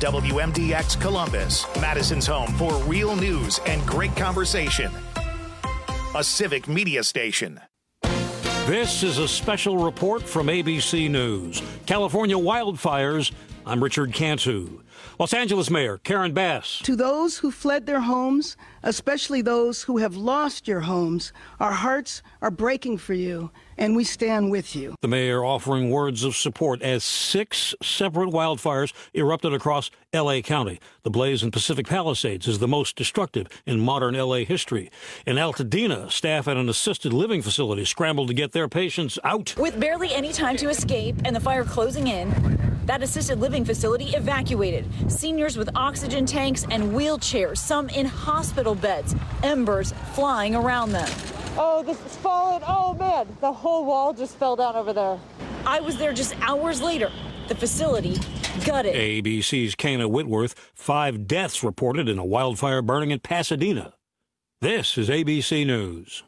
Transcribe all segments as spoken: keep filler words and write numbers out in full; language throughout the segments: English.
W M D X Columbus, Madison's home for real news and great conversation. A Civic Media station. This is a special report from A B C News. California wildfires. I'm Richard Cantu. Los Angeles Mayor Karen Bass. To those who fled their homes, especially those who have lost your homes, our hearts are breaking for you, and we stand with you. The mayor offering words of support as six separate wildfires erupted across L A County. The blaze in Pacific Palisades is the most destructive in modern L A history. In Altadena, staff at an assisted living facility scrambled to get their patients out. With barely any time to escape and the fire closing in, that assisted living facility evacuated. Seniors with oxygen tanks and wheelchairs, some in hospital beds, embers flying around them. Oh, this is falling. Oh, man, the whole wall just fell down over there. I was there just hours later. The facility gutted. A B C's Kana Whitworth, five deaths reported in a wildfire burning in Pasadena. This is A B C News.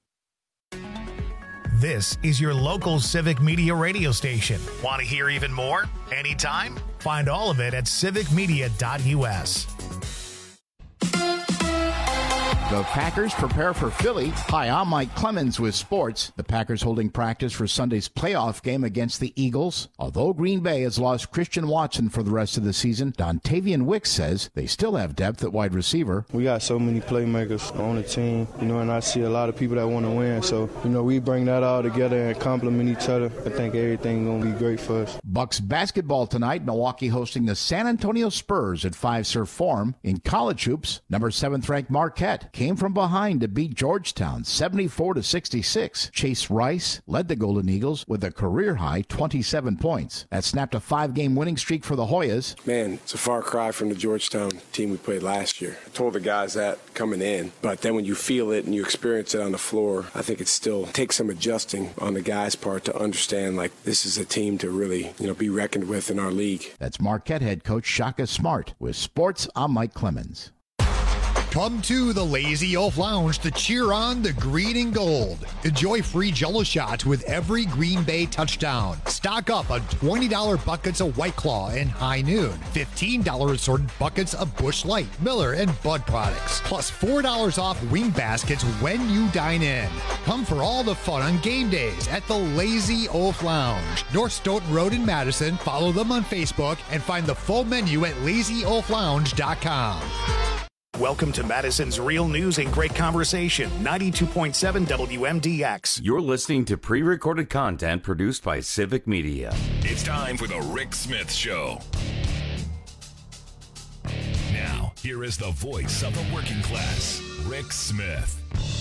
This is your local Civic Media radio station. Want to hear even more? Anytime? Find all of it at civic media dot u s. The Packers prepare for Philly. Hi, I'm Mike Clemens with sports. The Packers holding practice for Sunday's playoff game against the Eagles. Although Green Bay has lost Christian Watson for the rest of the season, Dontavian Wicks says they still have depth at wide receiver. We got so many playmakers on the team, you know, and I see a lot of people that want to win. So, you know, we bring that all together and complement each other. I think everything's going to be great for us. Bucks basketball tonight. Milwaukee hosting the San Antonio Spurs at Fiserv Forum. In college hoops, number seventh ranked Marquette came from behind to beat Georgetown seventy-four to sixty-six. Chase Rice led the Golden Eagles with a career-high twenty-seven points. That snapped a five-game winning streak for the Hoyas. Man, it's a far cry from the Georgetown team we played last year. I told the guys that coming in, but then when you feel it and you experience it on the floor, I think it still takes some adjusting on the guys' part to understand, like, this is a team to really, you know, be reckoned with in our league. That's Marquette head coach Shaka Smart. With sports, I'm Mike Clemens. Come to the Lazy Oaf Lounge to cheer on the green and gold. Enjoy free Jell-O shots with every Green Bay touchdown. Stock up on twenty dollars buckets of White Claw and High Noon. fifteen dollars assorted buckets of Busch Light, Miller, and Bud products. Plus four dollars off wing baskets when you dine in. Come for all the fun on game days at the Lazy Oaf Lounge. North Stoughton Road in Madison. Follow them on Facebook and find the full menu at lazy oaf lounge dot com. Welcome to Madison's real news and great conversation, ninety-two point seven W M D X. You're listening to pre-recorded content produced by Civic Media. It's time for the Rick Smith Show. Now, here is the voice of the working class, Rick Smith.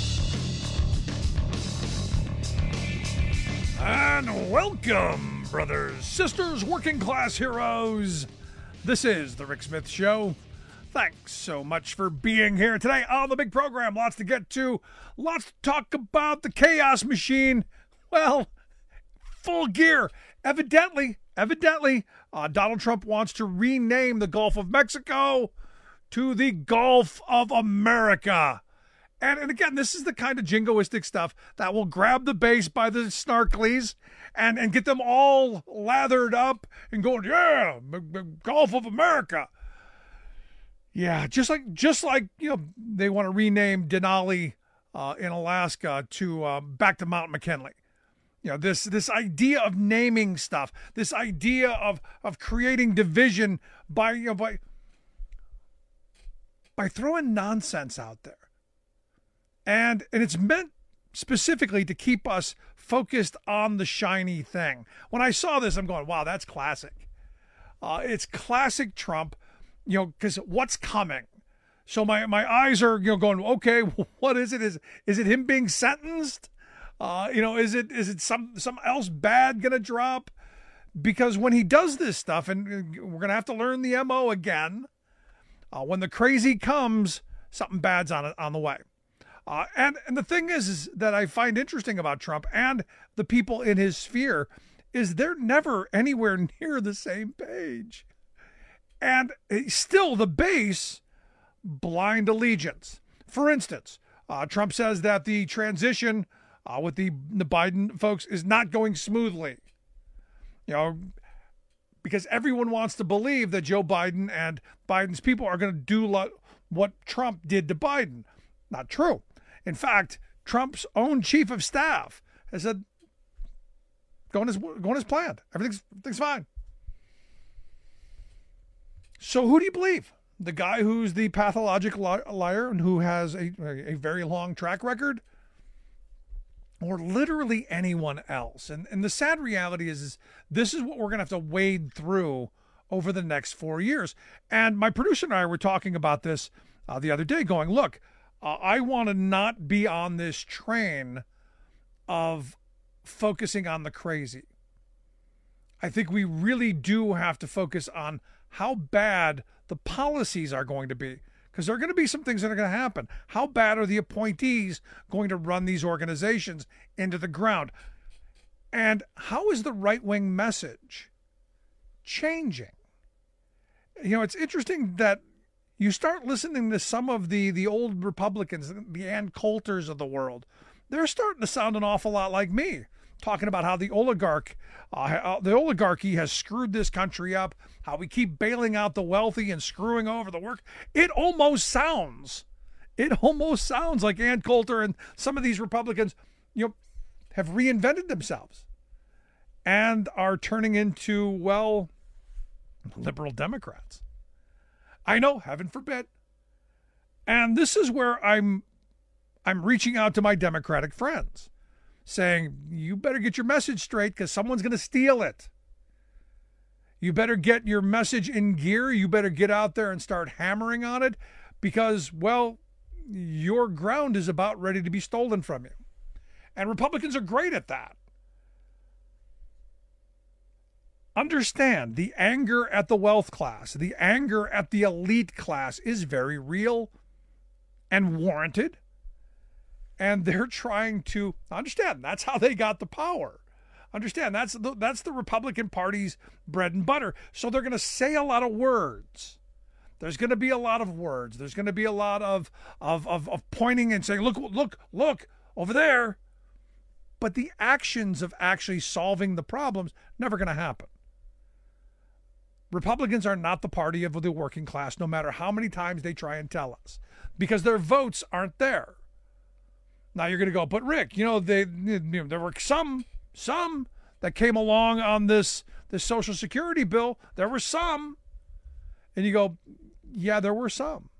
And welcome, brothers, sisters, working class heroes. This is the Rick Smith Show. Thanks so much for being here today on the big program. Lots to get to. Lots to talk about. The chaos machine, well, full gear. Evidently, evidently, uh, Donald Trump wants to rename the Gulf of Mexico to the Gulf of America. And, and again, this is the kind of jingoistic stuff that will grab the base by the snarklies and, and get them all lathered up and going, yeah, Gulf of America. Yeah, just like just like you know, they want to rename Denali uh, in Alaska to uh, back to Mount McKinley. You know, this this idea of naming stuff, this idea of of creating division by you know by by throwing nonsense out there, and and it's meant specifically to keep us focused on the shiny thing. When I saw this, I'm going, wow, that's classic. Uh, it's classic Trump. You know, because what's coming? So my, my eyes are, you know, going, okay, what is it? Is is it him being sentenced? Uh, you know, is it is it some something else bad gonna drop? Because when he does this stuff, and we're gonna have to learn the M O again, uh, when the crazy comes, something bad's on it on the way. Uh, and and the thing is, is that I find interesting about Trump and the people in his sphere is they're never anywhere near the same page. And still the base, blind allegiance. For instance, uh, Trump says that the transition uh, with the, the Biden folks is not going smoothly. You know, because everyone wants to believe that Joe Biden and Biden's people are going to do lo- what Trump did to Biden. Not true. In fact, Trump's own chief of staff has said, going as, going as planned. Everything's, everything's fine. So who do you believe? The guy who's the pathologic li- liar and who has a, a very long track record? Or literally anyone else? And, and the sad reality is, is this is what we're going to have to wade through over the next four years. And my producer and I were talking about this uh, the other day, going, look, uh, I want to not be on this train of focusing on the crazy. I think we really do have to focus on how bad the policies are going to be, because there are going to be some things that are going to happen. How bad are the appointees going to run these organizations into the ground? And how is the right-wing message changing? You know, it's interesting that you start listening to some of the, the old Republicans, the Ann Coulters of the world. They're starting to sound an awful lot like me, talking about how the oligarch, uh, the oligarchy has screwed this country up, how we keep bailing out the wealthy and screwing over the work. It almost sounds, it almost sounds like Ann Coulter and some of these Republicans, you know, have reinvented themselves and are turning into, well, liberal Democrats. I know, heaven forbid. And this is where I'm, I'm reaching out to my Democratic friends, saying, you better get your message straight because someone's going to steal it. You better get your message in gear. You better get out there and start hammering on it because, well, your ground is about ready to be stolen from you. And Republicans are great at that. Understand, the anger at the wealth class, the anger at the elite class is very real and warranted. And they're trying to understand that's how they got the power. Understand that's the, that's the Republican Party's bread and butter. So they're going to say a lot of words. There's going to be a lot of words. There's going to be a lot of of of, of pointing and saying, look, look, look over there. But the actions of actually solving the problems never going to happen. Republicans are not the party of the working class, no matter how many times they try and tell us, because their votes aren't there. Now you're going to go, but Rick, you know, they, you know, there were some, some that came along on this, this Social Security bill. There were some. And you go, yeah, there were some.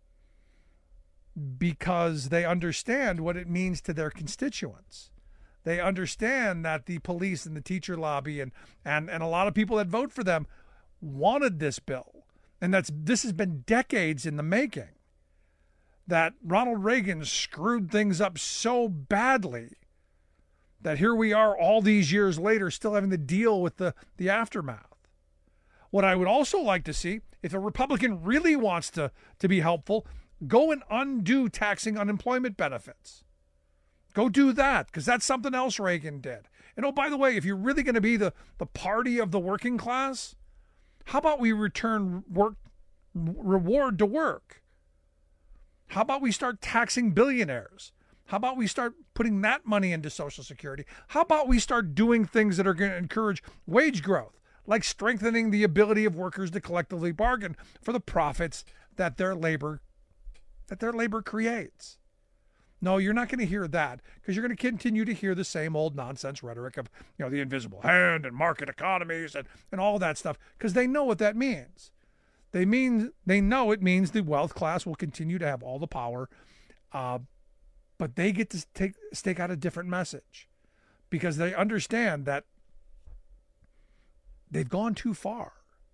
Because they understand what it means to their constituents. They understand that the police and the teacher lobby and, and, and a lot of people that vote for them wanted this bill. And that's this has been decades in the making. That Ronald Reagan screwed things up so badly that here we are all these years later still having to deal with the, the aftermath. What I would also like to see, if a Republican really wants to, to be helpful, go and undo taxing unemployment benefits. Go do that, because that's something else Reagan did. And oh, by the way, if you're really going to be the, the party of the working class, how about we return work reward to work? How about we start taxing billionaires? How about we start putting that money into Social Security? How about we start doing things that are going to encourage wage growth, like strengthening the ability of workers to collectively bargain for the profits that their labor that their labor creates? No, you're not going to hear that, because you're going to continue to hear the same old nonsense rhetoric of, you know, the invisible hand and market economies and, and all that stuff, because they know what that means. They mean they know it means the wealth class will continue to have all the power, uh, but they get to take stake out a different message, because they understand that they've gone too far.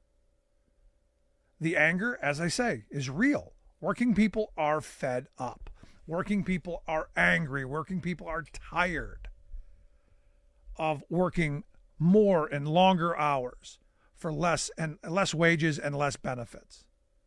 The anger, as I say, is real. Working people are fed up. Working people are angry. Working people are tired of working more and longer hours for less and less wages and less benefits.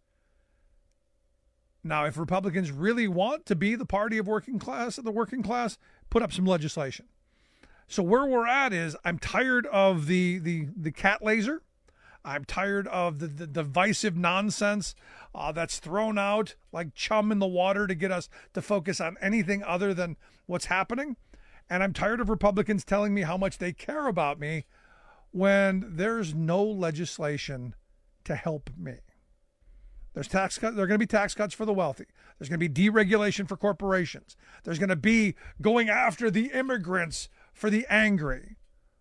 Now, if Republicans really want to be the party of working class, of the working class, put up some legislation. So where we're at is, I'm tired of the the the cat laser. I'm tired of the, the divisive nonsense uh, that's thrown out like chum in the water to get us to focus on anything other than what's happening. And I'm tired of Republicans telling me how much they care about me when there's no legislation to help me? There's tax cut. There are going to be tax cuts for the wealthy. There's going to be deregulation for corporations. There's going to be going after the immigrants for the angry.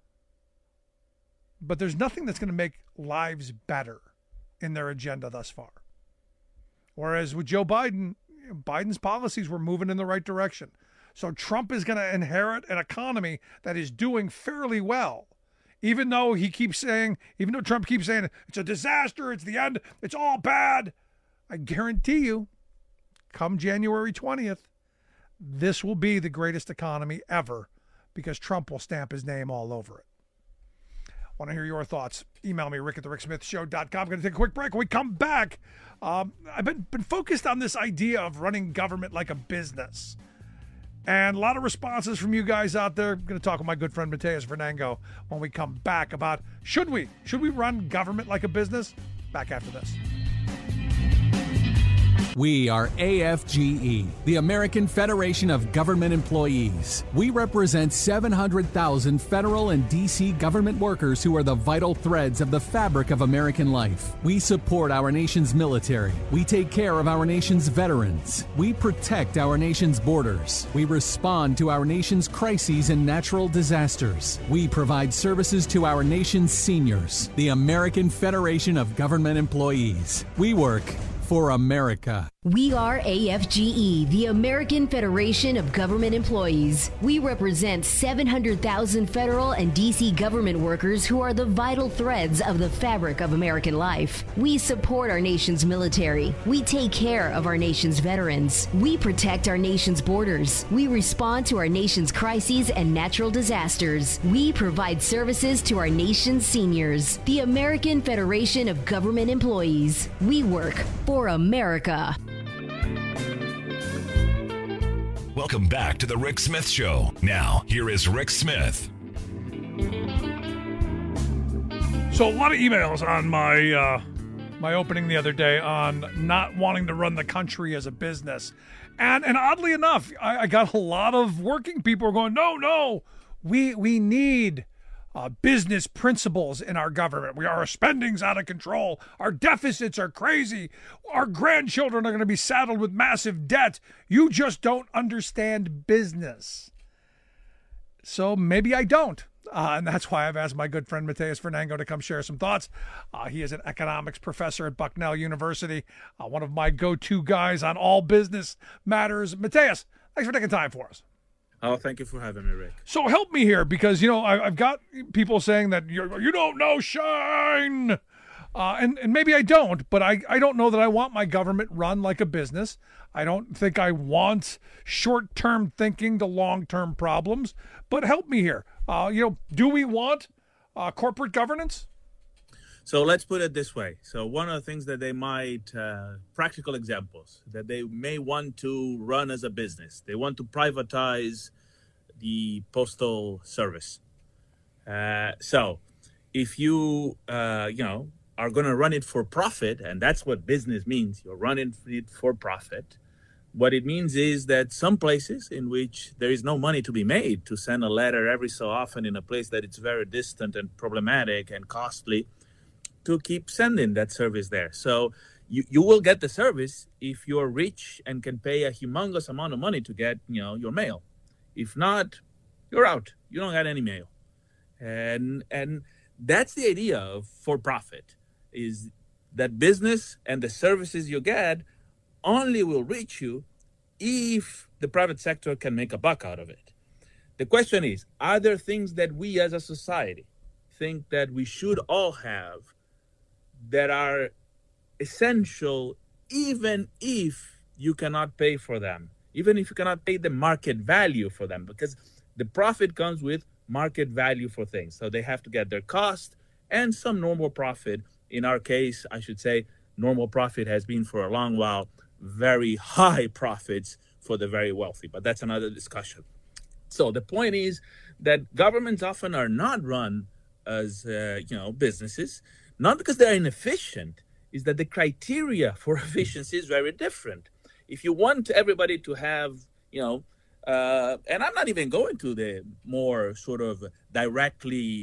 But there's nothing that's going to make lives better in their agenda thus far. Whereas with Joe Biden, Biden's policies were moving in the right direction. So Trump is going to inherit an economy that is doing fairly well. Even though he keeps saying, even though Trump keeps saying, it's a disaster, it's the end, it's all bad. I guarantee you, come January twentieth, this will be the greatest economy ever because Trump will stamp his name all over it. Want to hear your thoughts? Email me, rick at the rick smith show dot com. I'm going to take a quick break. When we come back, um, I've been, been focused on this idea of running government like a business. And a lot of responses from you guys out there. I'm going to talk with my good friend Mateus Fernango when we come back about should we? Should we run government like a business? Back after this. We are A F G E, the American Federation of Government Employees. We represent seven hundred thousand federal and D C government workers who are the vital threads of the fabric of American life. We support our nation's military. We take care of our nation's veterans. We protect our nation's borders. We respond to our nation's crises and natural disasters. We provide services to our nation's seniors. The American Federation of Government Employees. We work for America. We are A F G E, the American Federation of Government Employees. We represent seven hundred thousand federal and D C government workers who are the vital threads of the fabric of American life. We support our nation's military. We take care of our nation's veterans. We protect our nation's borders. We respond to our nation's crises and natural disasters. We provide services to our nation's seniors. The American Federation of Government Employees. We work for America. Welcome back to the Rick Smith Show. Now, here is Rick Smith. So a lot of emails on my uh, my opening the other day on not wanting to run the country as a business. And and oddly enough, I, I got a lot of working people going, no, no, we we need Uh, business principles in our government. We Our spending's out of control. Our deficits are crazy. Our grandchildren are going to be saddled with massive debt. You just don't understand business. So maybe I don't. Uh, and that's why I've asked my good friend Mateus Fernango to come share some thoughts. Uh, he is an economics professor at Bucknell University, uh, one of my go-to guys on all business matters. Mateus, thanks for taking time for us. Oh, thank you for having me, Rick. So help me here because, you know, I, I've got people saying that you're, you don't know Shine. Uh, and, and maybe I don't, but I, I don't know that I want my government run like a business. I don't think I want short-term thinking to long-term problems. But help me here. Uh, you know, do we want uh, corporate governance? So let's put it this way. So one of the things that they might, uh, practical examples, that they may want to run as a business. They want to privatize the postal service. Uh, so if you, uh, you know, are going to run it for profit, and that's what business means, you're running it for profit. What it means is that some places in which there is no money to be made to send a letter every so often in a place that it's very distant and problematic and costly, to keep sending that service there. So you, you will get the service if you're rich and can pay a humongous amount of money to get, you know, your mail. If not, you're out. You don't get any mail. And and that's the idea of for profit, is that business and the services you get only will reach you if the private sector can make a buck out of it. The question is, are there things that we as a society think that we should all have that are essential even if you cannot pay for them, even if you cannot pay the market value for them, because the profit comes with market value for things. So they have to get their cost and some normal profit. In our case, I should say, normal profit has been for a long while very high profits for the very wealthy, but that's another discussion. So the point is that governments often are not run as, uh, you know, businesses, not because they're inefficient, is that the criteria for efficiency is very different. If you want everybody to have, you know, uh, and I'm not even going to the more sort of directly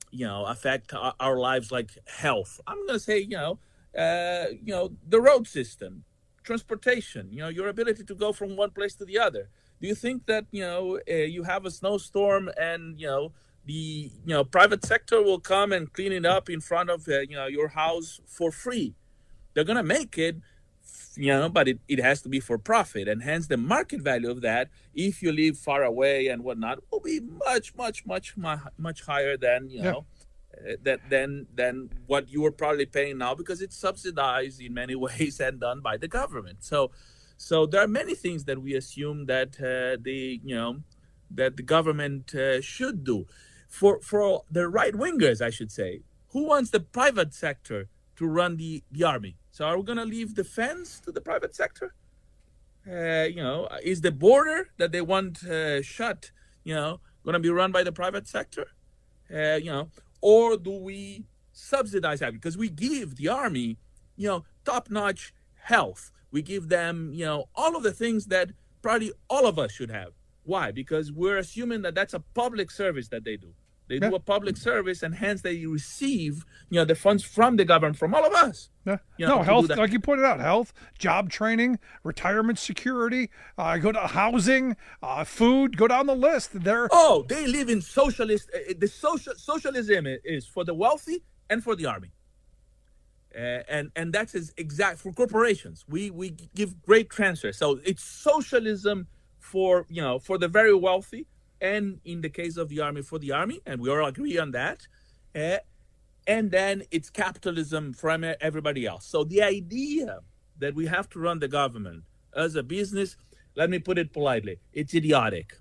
you know, affect our, our lives like health. I'm going to say, you know, uh, you know, the road system, transportation, you know, your ability to go from one place to the other. Do you think that, you know, uh, you have a snowstorm and, you know, the, you know, private sector will come and clean it up in front of, uh, you know, your house for free? They're going to make it, you know, but it, it has to be for profit. And hence the market value of that, if you live far away and whatnot, will be much, much, much, much higher than, you know, yeah. uh, that, than, than what you are probably paying now, because it's subsidized in many ways and done by the government. So, so there are many things that we assume that uh, the, you know, that the government uh, should do. For, for the right-wingers, I should say, who wants the private sector to run the, the army? So are we going to leave defense to the private sector? Uh, you know, is the border that they want uh, shut, you know, going to be run by the private sector? Uh, you know, or do we subsidize that? Because we give the army, you know, top-notch health. We give them, you know, all of the things that probably all of us should have. Why? Because we're assuming that that's a public service that they do. They yeah. do a public service, and hence they receive, you know, the funds from the government, from all of us. Yeah. You know, no, health, like you pointed out, health, job training, retirement security, uh, go to housing, uh, food, go down the list. They're oh, they live in socialist. Uh, the social socialism is for the wealthy and for the army, uh, and and that's exact for corporations. We we give great transfers, so it's socialism for you know for the very wealthy. And in the case of the army, for the army, and we all agree on that. Uh, and then it's capitalism from everybody else. So the idea that we have to run the government as a business, let me put it politely, it's idiotic.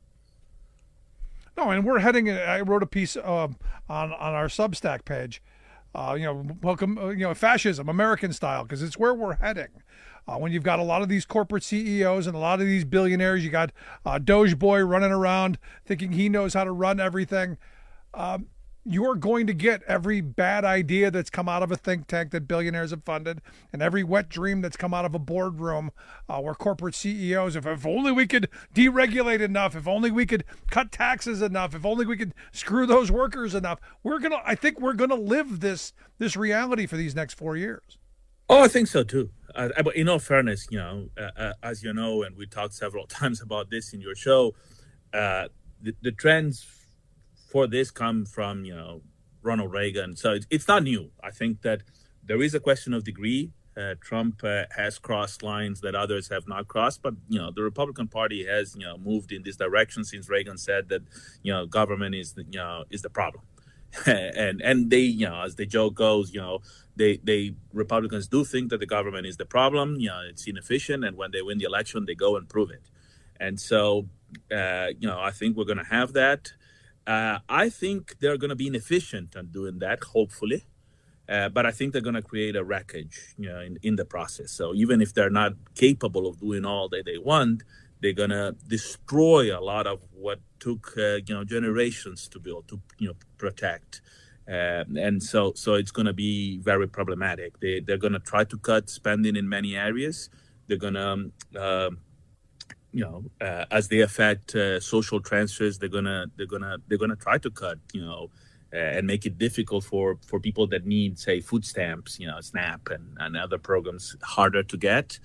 No, and we're heading, I wrote a piece uh, on, on our Substack page, uh, you know, welcome, uh, you know, fascism, American style, because it's where we're heading. Uh, when you've got a lot of these corporate C E Os and a lot of these billionaires, you got uh, Doge Boy running around thinking he knows how to run everything. Um, you're going to get every bad idea that's come out of a think tank that billionaires have funded, and every wet dream that's come out of a boardroom uh, where corporate C E Os, if, if only we could deregulate enough, if only we could cut taxes enough, if only we could screw those workers enough, we're gonna. I think we're gonna live this this reality for these next four years. Oh, I think so too. Uh, but in all fairness, you know, uh, uh, as you know, and we talked several times about this in your show, uh, the, the trends for this come from, you know, Ronald Reagan. So it's, it's not new. I think that there is a question of degree. Uh, Trump uh, has crossed lines that others have not crossed, but, you know, the Republican Party has, you know, moved in this direction since Reagan said that, you know, government is, the, you know, is the problem. and and they, you know, as the joke goes, you know, they they Republicans do think that the government is the problem. You know, it's inefficient, and when they win the election, they go and prove it. And so, uh, you know, I think we're going to have that. Uh, I think they're going to be inefficient on doing that, hopefully. Uh, but I think they're going to create a wreckage, you know, in, in the process. So even if they're not capable of doing all that they want, they're going to destroy a lot of what took, uh, you know, generations to build, to, you know, protect. Uh, and so so it's going to be very problematic. They, they're going to try to cut spending in many areas. They're going to, um, uh, you know, uh, as they affect uh, social transfers, they're going to they're going to they're going to try to cut, you know, uh, and make it difficult for, for people that need, say, food stamps, you know, SNAP and, and other programs harder to get.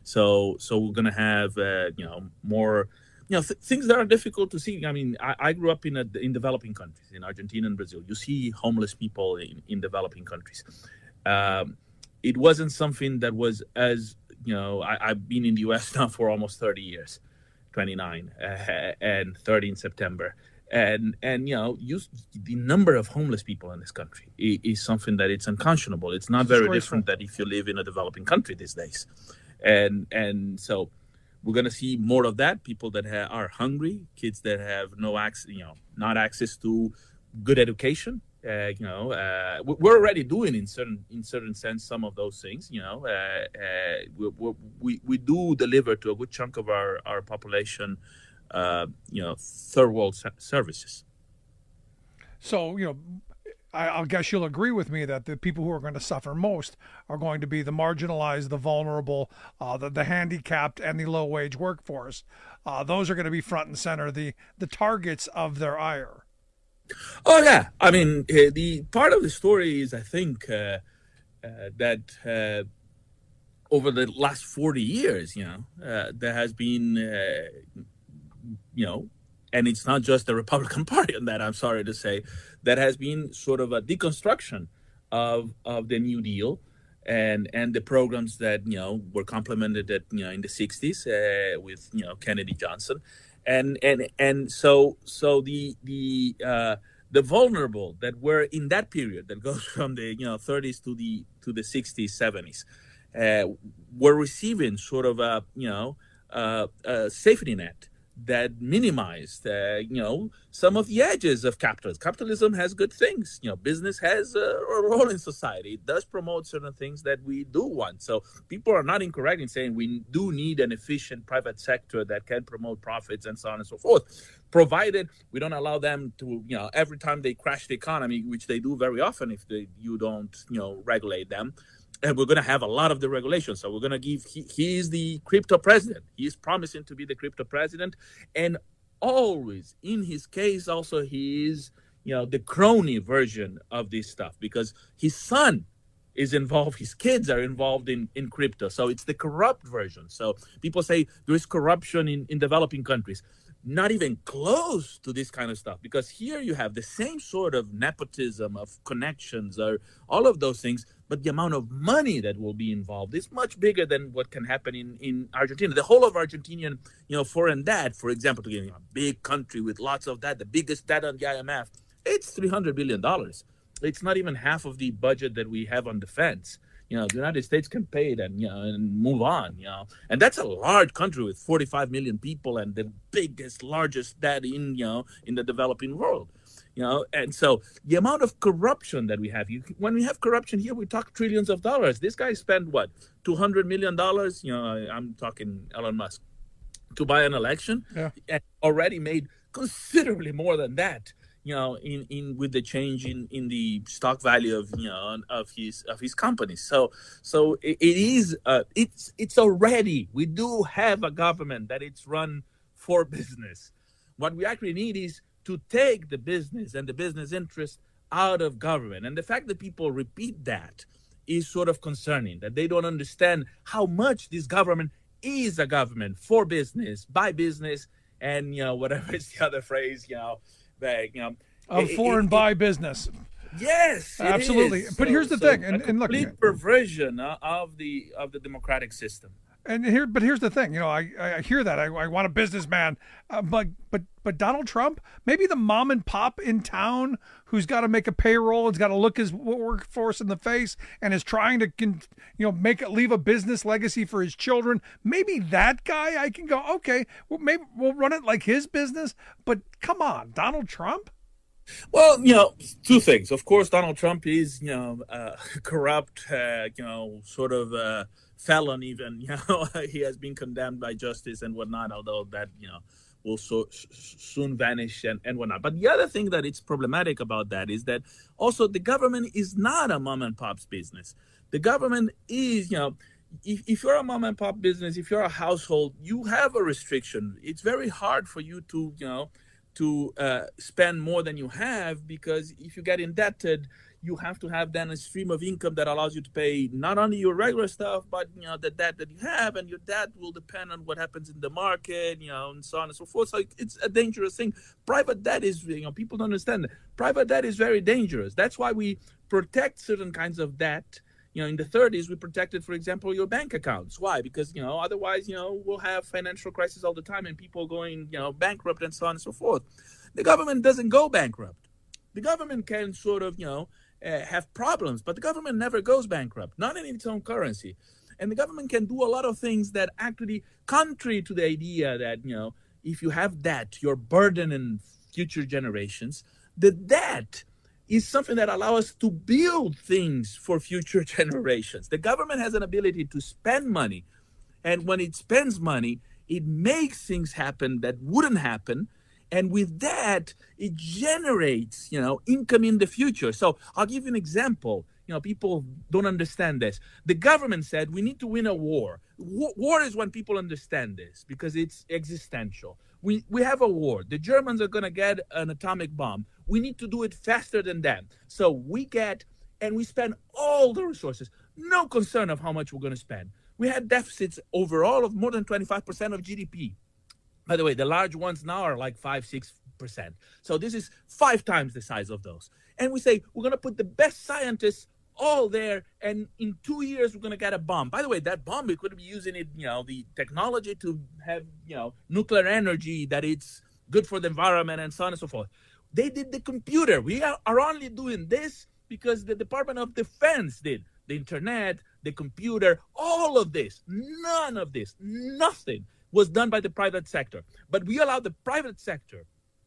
So so we're going to have, uh, you know, more, you know, th- things that are difficult to see. I mean, I, I grew up in a, in developing countries, in Argentina and Brazil. You see homeless people in, in developing countries. Um, it wasn't something that was as, you know, I, I've been in the U S now for almost thirty years, twenty-nine, uh, and thirty in September. And, and you know, you, the number of homeless people in this country is, is something that it's unconscionable. It's not very different than if you live in a developing country these days. And and so we're going to see more of that. People that ha- are hungry, kids that have no access, you know, not access to good education. Uh, you know, uh, we're already doing in certain in certain sense some of those things. You know, uh, uh, we, we we do deliver to a good chunk of our our population, uh, you know, third world services. So you know. I, I guess you'll agree with me that the people who are going to suffer most are going to be the marginalized, the vulnerable, uh, the, the handicapped, and the low-wage workforce. Uh, those are going to be front and center, the the targets of their ire. Oh yeah, I mean uh, the part of the story is I think uh, uh, that uh, over the last forty years, you know, uh, there has been, uh, you know, and it's not just the Republican Party on that. I'm sorry to say, that has been sort of a deconstruction of of the New Deal and and the programs that you know were complemented at you know in the sixties uh, with you know Kennedy Johnson. And and and so so the the uh, the vulnerable that were in that period that goes from the you know thirties to the to the sixties, seventies, uh, were receiving sort of a you know uh, a safety net that minimized uh, you know some of the edges of capitalism. Capitalism has good things. You know, business has a, a role in society. It does promote certain things that we do want. So people are not incorrect in saying we do need an efficient private sector that can promote profits and so on and so forth, provided we don't allow them to, you know, every time they crash the economy, which they do very often if they, you don't, you know, regulate them. And we're going to have a lot of the regulations. So we're going to give, he, he is the crypto president. He is promising to be the crypto president. And always, in his case, also, he is, you know, the crony version of this stuff because his son is involved. His kids are involved in, in crypto. So it's the corrupt version. So people say there is corruption in, in developing countries. Not even close to this kind of stuff, because here you have the same sort of nepotism of connections or all of those things, but the amount of money that will be involved is much bigger than what can happen in, in Argentina. The whole of Argentinian, you know, foreign debt, for example, to give you a big country with lots of debt, the biggest debt on the I M F, it's three hundred billion dollars. It's not even half of the budget that we have on defense. You know, the United States can pay it and, you know, and move on, you know. And that's a large country with forty-five million people and the biggest, largest debt in, you know, in the developing world, you know. And so the amount of corruption that we have, you, when we have corruption here, we talk trillions of dollars. This guy spent, what, two hundred million dollars? You know, I'm talking Elon Musk, to buy an election. Yeah. And already made considerably more than that. You know, in, in with the change in, in the stock value of you know of his of his company, so so it, it is uh, it's it's already we do have a government that it's run for business. What we actually need is to take the business and the business interest out of government, and the fact that people repeat that is sort of concerning. That they don't understand how much this government is a government for business, by business, and you know whatever is the other phrase, you know. Bag, you know, of it, foreign it, buy it, business. Yes, absolutely. But so, here's the so thing, and, and look, complete perversion of the of the democratic system. And here, but here's the thing. You know, I, I hear that. I, I want a businessman, uh, but but but Donald Trump, maybe the mom and pop in town who's got to make a payroll, has got to look his workforce in the face, and is trying to, you know, make leave a business legacy for his children. Maybe that guy, I can go, okay, well, maybe we'll run it like his business. But come on, Donald Trump. Well, you know, two things. Of course, Donald Trump is, you know, uh, corrupt, uh, you know, sort of uh, felon even. You know, he has been condemned by justice and whatnot, although that, you know, will so soon vanish and, and whatnot. But the other thing that it's problematic about that is that also the government is not a mom and pop's business. The government is, you know, if, if you're a mom and pop business, if you're a household, you have a restriction. It's very hard for you to, you know, to uh, spend more than you have, because if you get indebted, you have to have then a stream of income that allows you to pay not only your regular stuff, but, you know, the debt that you have, and your debt will depend on what happens in the market, you know, and so on and so forth. So it's a dangerous thing. Private debt is, you know, people don't understand that. Private debt is very dangerous. That's why we protect certain kinds of debt. You know, in the thirties, we protected, for example, your bank accounts. Why? Because, you know, otherwise, you know, we'll have financial crisis all the time and people going, you know, bankrupt and so on and so forth. The government doesn't go bankrupt. The government can sort of, you know, uh, have problems, but the government never goes bankrupt, not in its own currency. And the government can do a lot of things that actually, contrary to the idea that, you know, if you have debt, you're burdening future generations. The debt is something that allows us to build things for future generations. The government has an ability to spend money, and when it spends money, it makes things happen that wouldn't happen, and with that, it generates, you know, income in the future. So I'll give you an example. you know, people don't understand this. The government said we need to win a war. War, war is when people understand this because it's existential. We we have a war. The Germans are going to get an atomic bomb. We need to do it faster than them. So we get and we spend all the resources. No concern of how much we're going to spend. We had deficits overall of more than twenty-five percent of G D P. By the way, the large ones now are like five, six percent. So this is five times the size of those. And we say we're going to put the best scientists all there, and in two years we're going to get a bomb. By the way, that bomb, we could be using it, you know, the technology to have, you know, nuclear energy, that it's good for the environment and so on and so forth. They did the computer. We are, are only doing this because the Department of Defense did. The internet, the computer, all of this, none of this, nothing was done by the private sector. But we allowed the private sector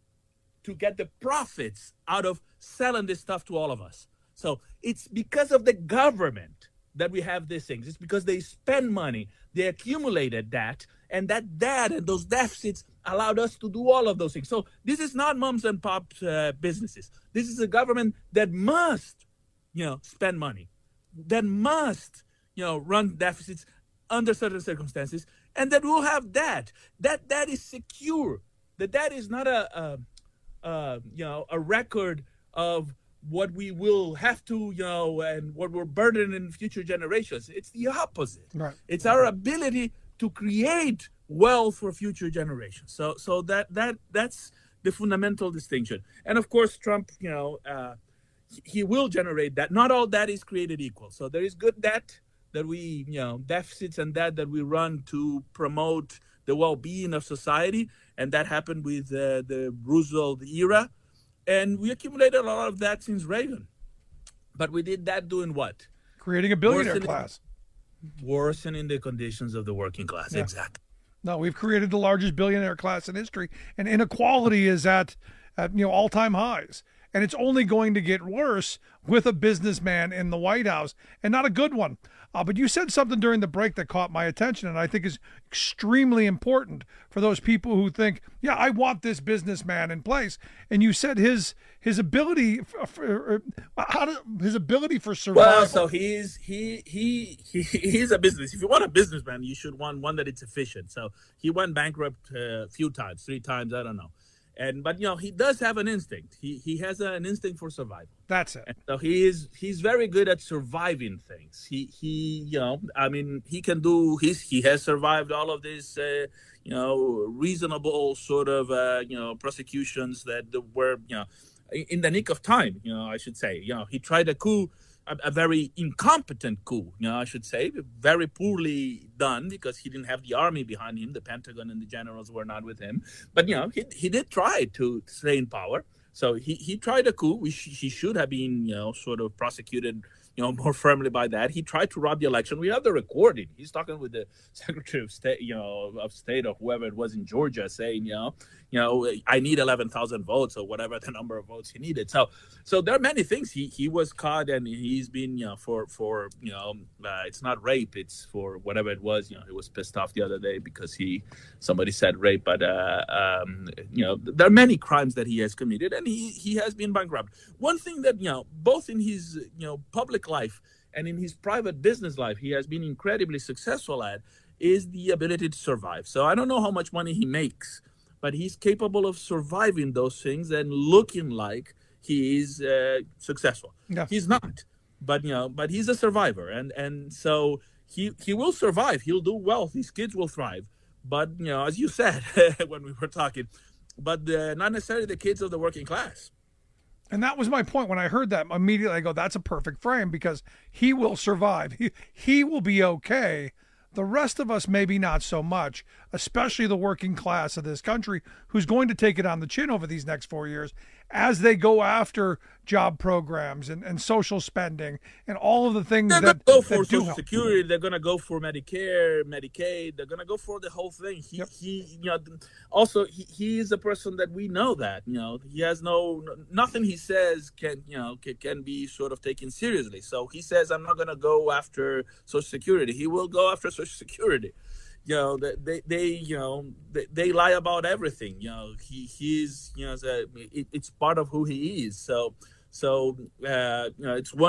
to get the profits out of selling this stuff to all of us. So it's because of the government that we have these things. It's because they spend money, they accumulated that, and that debt and those deficits allowed us to do all of those things. So this is not moms and pops uh, businesses. This is a government that must, you know, spend money, that must, you know, run deficits under certain circumstances, and that will have debt. That debt is secure. The debt is not a, a, a you know, a record of what we will have to, you know, and what we're burdening in future generations. It's the opposite. Right. It's our ability to create wealth for future generations. So, so that that that's the fundamental distinction. And of course, Trump, you know, uh, he will generate that. Not all debt is created equal. So there is good debt that we, you know, deficits and debt that we run to promote the well-being of society, and that happened with uh, the Roosevelt era. And we accumulated a lot of that since Reagan. But we did that doing what? Creating a billionaire worsening, class. Worsening the conditions of the working class. Yeah. Exactly. No, we've created the largest billionaire class in history, and inequality is at, at you know all-time highs. And it's only going to get worse with a businessman in the White House, and not a good one. Uh, but you said something during the break that caught my attention, and I think is extremely important for those people who think, yeah, I want this businessman in place. And you said his his ability for, for how to, his ability for survival. Well, so he's he he he he's a business. If you want a businessman, you should want one that it's efficient. So he went bankrupt a few times, three times, I don't know. And but you know he does have an instinct. He he has a, an instinct for survival. That's it. And so he is he's very good at surviving things. He he you know I mean he can do he's he has survived all of these uh, you know reasonable sort of uh, you know prosecutions that were you know in the nick of time. You know I should say you know he tried a coup. A, a very incompetent coup, you know, I should say, very poorly done because he didn't have the army behind him. The Pentagon and the generals were not with him. But, you know, he he did try to stay in power. So he, he tried a coup. We sh- he should have been, you know, sort of prosecuted, you know, more firmly by that. He tried to rob the election. We have the recording. He's talking with the Secretary of State, you know, of State or whoever it was in Georgia, saying, you know, you know, I need eleven thousand votes or whatever the number of votes he needed. So, so there are many things. He he was caught and he's been, you know, for for you know, uh, it's not rape. It's for whatever it was. You know, he was pissed off the other day because he somebody said rape, but uh, um, you know, there are many crimes that he has committed, and he he has been bankrupt. One thing that you know, both in his you know public life and in his private business life, he has been incredibly successful at is the ability to survive. So I don't know how much money he makes, but he's capable of surviving those things and looking like he is uh, successful. Yeah. He's not, but you know, but he's a survivor, and and so he he will survive. He'll do well. His kids will thrive. But you know, as you said when we were talking, but uh, not necessarily the kids of the working class. And that was my point when I heard that. Immediately I go, that's a perfect frame because he will survive. He he will be okay. The rest of us, maybe not so much, especially the working class of this country, who's going to take it on the chin over these next four years as they go after job programs and, and social spending and all of the things they're that, gonna go for that do Social help. Security. They're going to go for Medicare, Medicaid. They're going to go for the whole thing. He, Yep. he, you know, also he, he is a person that we know that, you know, he has no, nothing he says can, you know, can, can be sort of taken seriously. So he says, I'm not going to go after Social Security. He will go after Social Security. You know, they, they, you know, they, they lie about everything. You know, he, he's, you know, it, it's part of who he is. So, so, uh, you know, it's one of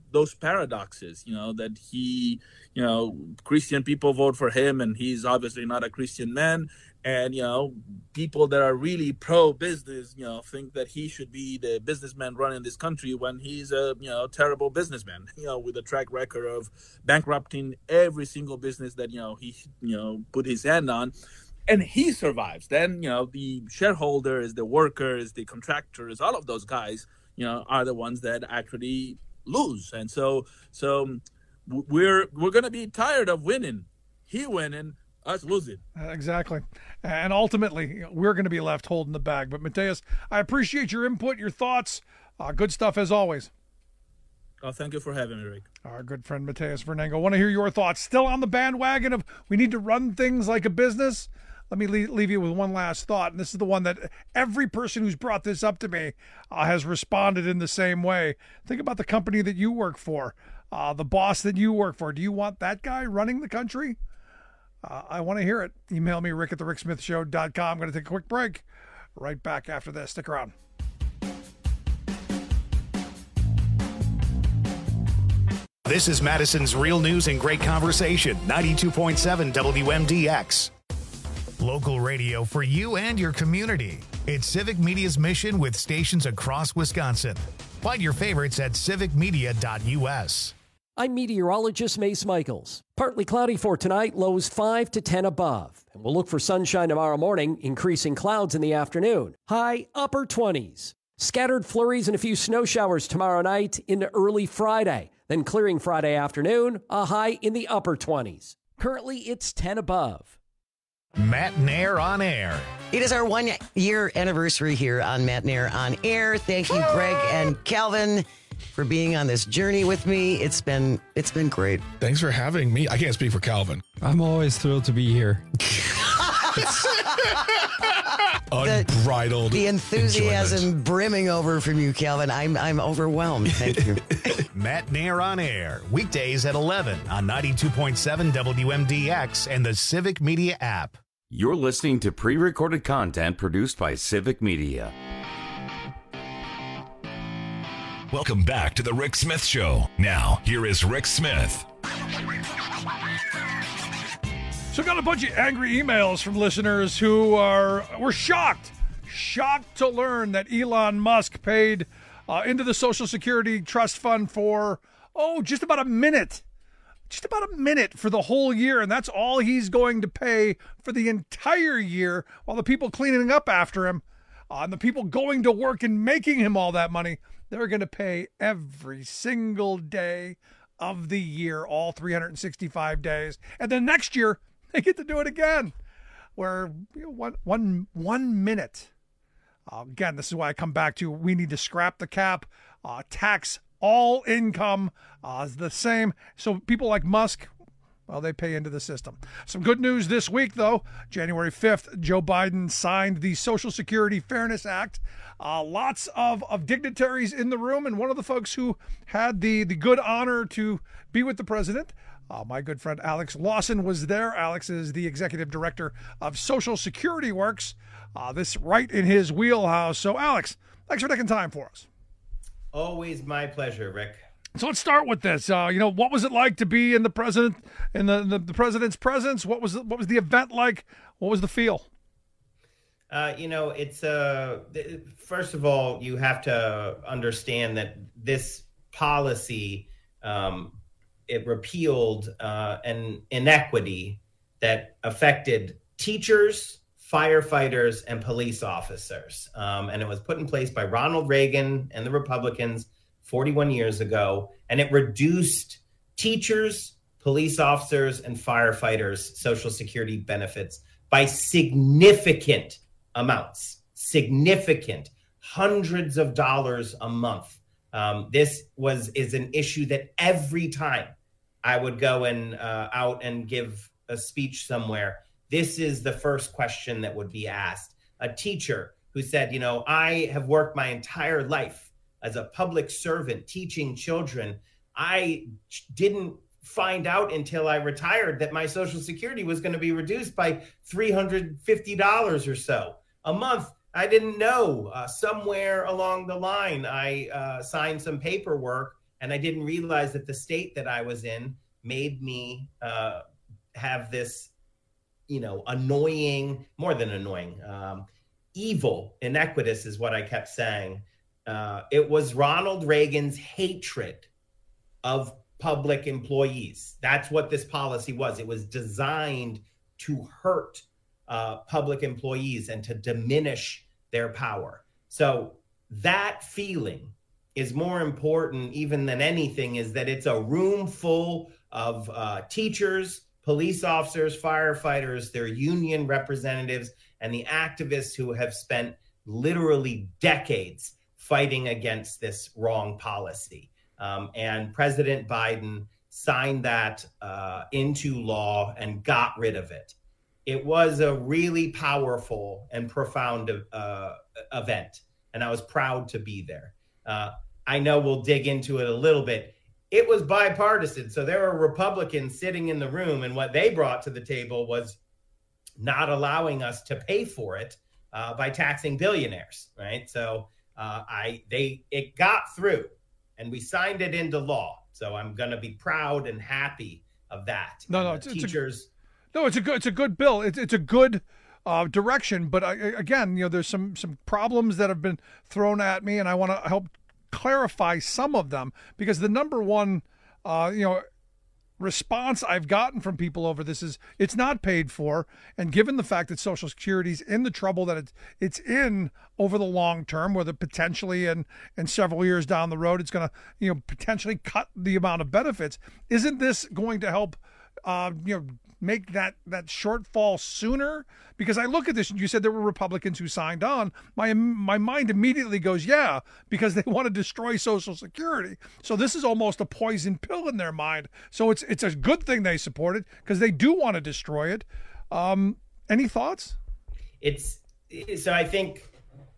those paradoxes, you know, that he, you know, Christian people vote for him and he's obviously not a Christian man. And, you know, people that are really pro-business, you know, think that he should be the businessman running this country when he's a, you know, terrible businessman, you know, with a track record of bankrupting every single business that, you know, he, you know, put his hand on. And he survives. Then, you know, the shareholders, the workers, the contractors, all of those guys, you know, are the ones that actually lose. And so, so we're we're going to be tired of winning. He winning, us losing. Uh, exactly. And ultimately, we're going to be left holding the bag. But Mateus, I appreciate your input, your thoughts. Uh, good stuff as always. Oh, thank you for having me, Rick. Our good friend Mateus Vernengo. I want to hear your thoughts. Still on the bandwagon of we need to run things like a business? Let me leave you with one last thought, and this is the one that every person who's brought this up to me uh, has responded in the same way. Think about the company that you work for, uh, the boss that you work for. Do you want that guy running the country? Uh, I want to hear it. Email me, rick at the rick smith show dot com. I'm going to take a quick break. Right back after this. Stick around. This is Madison's Real News and Great Conversation, ninety-two point seven W M D X. Local radio for you and your community. It's Civic Media's mission with stations across Wisconsin. Find your favorites at civic media dot U S. I'm meteorologist Mace Michaels. Partly cloudy for tonight, lows five to ten above. And we'll look for sunshine tomorrow morning, increasing clouds in the afternoon. High upper twenties. Scattered flurries and a few snow showers tomorrow night into early Friday. Then clearing Friday afternoon, a high in the upper twenties. Currently, it's ten above. Matt Nair on Air. It is our one-year anniversary here on Matt Nair on Air. Thank you, Greg and Calvin, for being on this journey with me. It's been it's been great. Thanks for having me. I can't speak for Calvin. I'm always thrilled to be here. Unbridled. The, the enthusiasm enjoyment. brimming over from you, Calvin. I'm I'm overwhelmed. Thank you. Matt Nair on Air, weekdays at eleven on ninety-two point seven W M D X and the Civic Media app. You're listening to pre-recorded content produced by Civic Media. Welcome back to the Rick Smith Show. Now, here is Rick Smith. So got a bunch of angry emails from listeners who are were shocked, shocked to learn that Elon Musk paid uh, into the Social Security Trust Fund for, oh, just about a minute. Just about a minute for the whole year, and that's all he's going to pay for the entire year while the people cleaning up after him uh, and the people going to work and making him all that money, they're going to pay every single day of the year, all three hundred sixty-five days. And then next year, they get to do it again, where you know, one, one, one minute. Uh, again, this is why I come back to we need to scrap the cap, uh, tax all income uh, is the same. So people like Musk, well, they pay into the system. Some good news this week, though. January fifth, Joe Biden signed the Social Security Fairness Act. Uh, lots of, of dignitaries in the room, and one of the folks who had the, the good honor to be with the president, uh, my good friend Alex Lawson, was there. Alex is the executive director of Social Security Works. Uh, this right in his wheelhouse. So, Alex, thanks for taking time for us. Always my pleasure, Rick. So let's start with this. Uh, you know, what was it like to be in the president in the, the, the president's presence? What was what was the event like? What was the feel? Uh, you know, it's uh, first of all, you have to understand that this policy um, it repealed uh, an inequity that affected teachers, firefighters, and police officers. Um, and it was put in place by Ronald Reagan and the Republicans forty-one years ago. And it reduced teachers, police officers, and firefighters' Social Security benefits by significant amounts, significant, hundreds of dollars a month. Um, this was is an issue that every time I would go and uh, out and give a speech somewhere, this is the first question that would be asked. A teacher who said, you know, I have worked my entire life as a public servant teaching children. I didn't find out until I retired that my Social Security was going to be reduced by three hundred fifty dollars or so a month. I didn't know. Uh, somewhere along the line, I uh, signed some paperwork And I didn't realize that the state that I was in made me uh, have this, you know, annoying, more than annoying, um, evil, iniquitous is what I kept saying. Uh, it was Ronald Reagan's hatred of public employees. That's what this policy was. It was designed to hurt uh, public employees and to diminish their power. So that feeling is more important even than anything, is that it's a room full of uh, teachers, police officers, firefighters, their union representatives, and the activists who have spent literally decades fighting against this wrong policy. Um, and President Biden signed that uh, into law and got rid of it. It was a really powerful and profound uh, event, and I was proud to be there. Uh, I know we'll dig into it a little bit. It was bipartisan, so there were Republicans sitting in the room, and what they brought to the table was not allowing us to pay for it uh, by taxing billionaires, right? So uh, I they it got through, and we signed it into law. So I'm going to be proud and happy of that. No, no, and it's, teachers. It's a, no, it's a good, it's a good bill. It's it's a good uh, direction. But I, again, you know, there's some some problems that have been thrown at me, and I want to help clarify some of them, because the number one, uh, you know, response I've gotten from people over this is it's not paid for. And given the fact that Social Security's in the trouble that it's, it's in over the long term, where the potentially and and several years down the road, it's going to, you know, potentially cut the amount of benefits. Isn't this going to help, uh, you know, make that, that shortfall sooner? Because I look at this, and you said there were Republicans who signed on. My my mind immediately goes, yeah, because they want to destroy Social Security. So this is almost a poison pill in their mind. So it's it's a good thing they support it, because they do want to destroy it. Um, any thoughts? It's so I think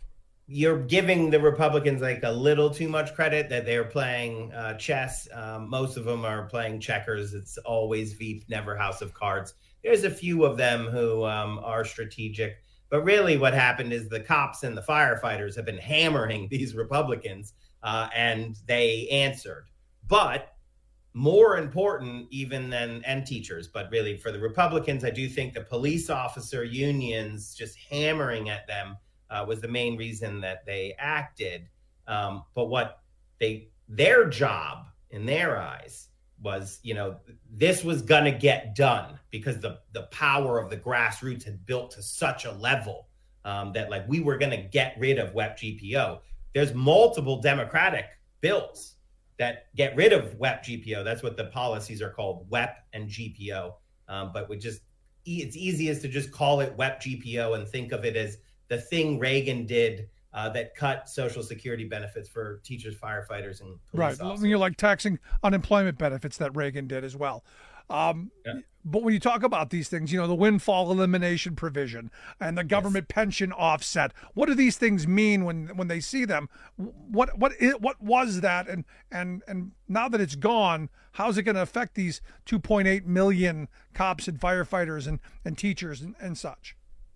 you're giving the Republicans like a little too much credit that they're playing uh, chess. Um, most of them are playing checkers. It's always Veep, never House of Cards. There's a few of them who um, are strategic, but really what happened is the cops and the firefighters have been hammering these Republicans uh, and they answered. But more important even than, and teachers, but really for the Republicans, I do think the police officer unions just hammering at them uh, was the main reason that they acted. Um, but what they, their job in their eyes was, you know, this was going to get done because the the power of the grassroots had built to such a level um, that like we were going to get rid of W E P G P O. There's multiple Democratic bills that get rid of W E P G P O. That's what the policies are called, W E P and G P O. Um, but we just, it's easiest to just call it W E P G P O and think of it as the thing Reagan did Uh, that cut Social Security benefits for teachers, firefighters, and police right. officers. You're like taxing unemployment benefits that Reagan did as well. Um, yeah. But when you talk about these things, you know, the windfall elimination provision and the government yes. pension offset, what do these things mean when when they see them? What what what was that? And and and now that it's gone, how's it going to affect these two point eight million cops and firefighters and and teachers and, and such?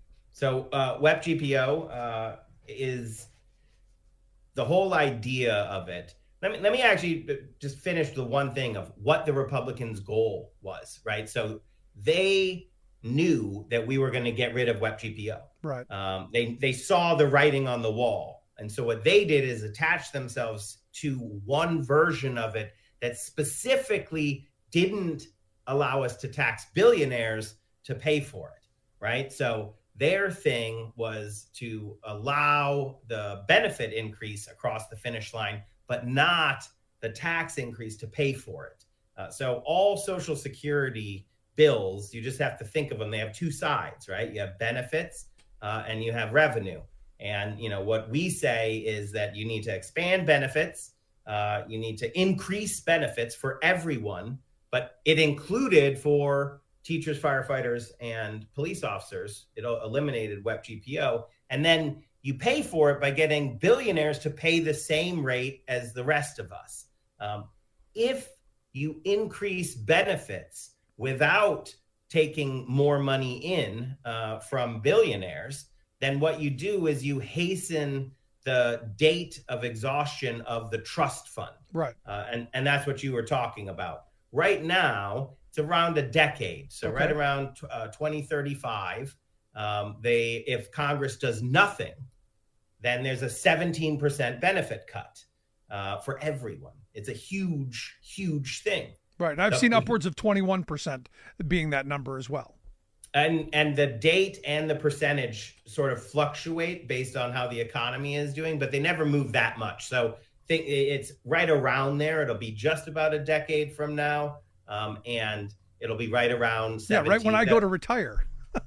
So uh, W E P G P O. Uh, is the whole idea of it. Let me let me actually just finish the one thing of what the Republicans' goal was, right? So they knew that we were going to get rid of W E P G P O. Right. Um, they they saw the writing on the wall, and so what they did is attach themselves to one version of it that specifically didn't allow us to tax billionaires to pay for it, right? So their thing was to allow the benefit increase across the finish line, but not the tax increase to pay for it. Uh, so all Social Security bills, you just have to think of them. They have two sides, right? You have benefits uh, and you have revenue. And, you know, what we say is that you need to expand benefits. Uh, you need to increase benefits for everyone, but it included for teachers, firefighters, and police officers. It eliminated W E P G P O. And then you pay for it by getting billionaires to pay the same rate as the rest of us. Um, if you increase benefits without taking more money in uh, from billionaires, then what you do is you hasten the date of exhaustion of the trust fund. Right. Uh, and, and that's what you were talking about. Right now, it's around a decade. So Okay. right around uh, twenty thirty-five, um, they if Congress does nothing, then there's a seventeen percent benefit cut uh, for everyone. It's a huge, huge thing. Right. And I've So- seen upwards of twenty-one percent being that number as well. And and the date and the percentage sort of fluctuate based on how the economy is doing, but they never move that much. So think it's right around there. It'll be just about a decade from now, um, and it'll be right around Yeah, right when I seventeen go to retire.